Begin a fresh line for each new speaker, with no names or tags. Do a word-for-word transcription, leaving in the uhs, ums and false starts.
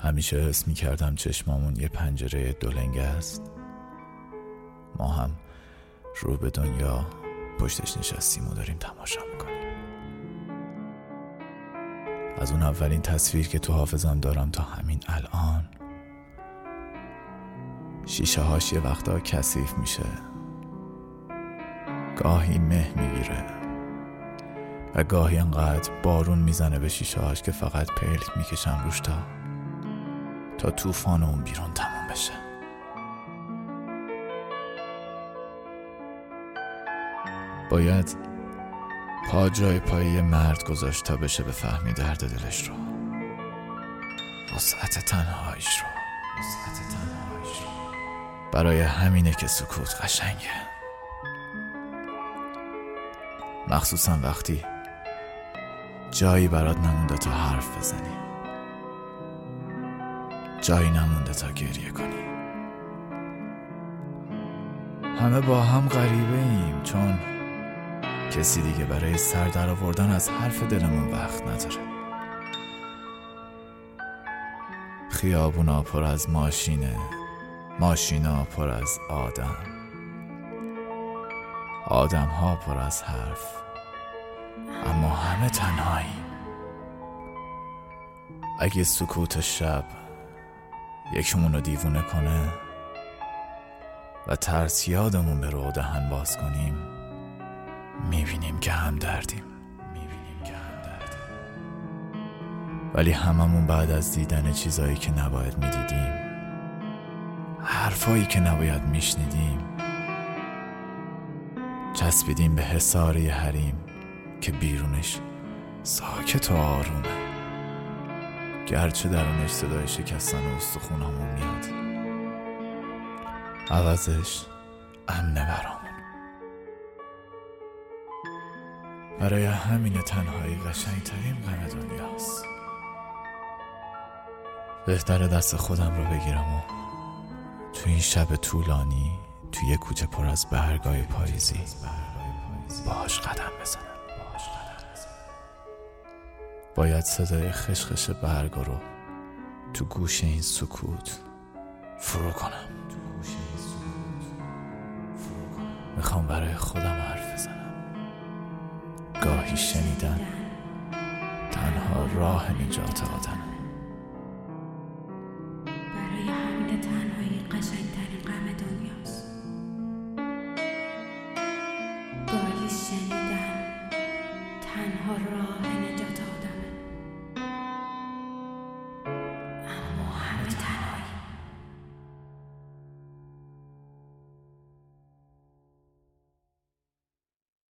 همیشه حس می‌کردم چشمامون یه پنجره دولنگه است. ما هم رو به دنیا پشتش نشستیم و داریم تماشا میکنیم. از اون اولین تصویر که تو حافظم دارم تا همین الان، شیشه هاش یه وقتا کثیف میشه، گاهی مه میگیره و گاهی انقدر بارون میزنه به شیشه هاش که فقط پلک میکشم روش تا تا طوفان اون بیرون تموم بشه. باید پا جای پای یه مرد گذاشت تا بشه بفهمی درد دلش رو، وسعت تنهاییش رو. وسعت تنهاییش رو برای همینه که سکوت قشنگه، مخصوصا وقتی جایی برات نمونده تا حرف بزنی، جایی نمونده تا گریه کنی. همه با هم غریبه ایم، چون کسی دیگه برای سر در آوردن از حرف دلمون وقت نداره. خیابونا پر از ماشینه، ماشینا پر از آدم، آدم ها پر از حرف، اما همه تنهاییم. اگه سکوت شب یکمون رو دیوونه کنه و ترس یادمون به رو دهن باز کنیم، میبینیم که هم دردیم. میبینیم که هم دردیم. ولی هممون بعد از دیدن چیزایی که نباید میدیدیم، حرفایی که نباید میشنیدیم، چسبیدیم به حصاری حریم که بیرونش ساکت و آرومه، گرچه درونش صدای شکستن استخونامون میاد. عوضش امنه برامون. برای همین تنهایی قشنگترین غم دنیاست. بهتره دست خودم رو بگیرم و تو این شب طولانی تو یه کوچه پر از برگای پاییزی باهاش قدم بزنم. باید صدای خشخش برگا رو تو گوش این سکوت فرو کنم. میخوام برای خودم حرف بزنم. گاهی شنیدن تنها راه نجات آدم.
برای همین تنهایی قشنگترین غم دنیاست. گاهی شنیدن تنها راه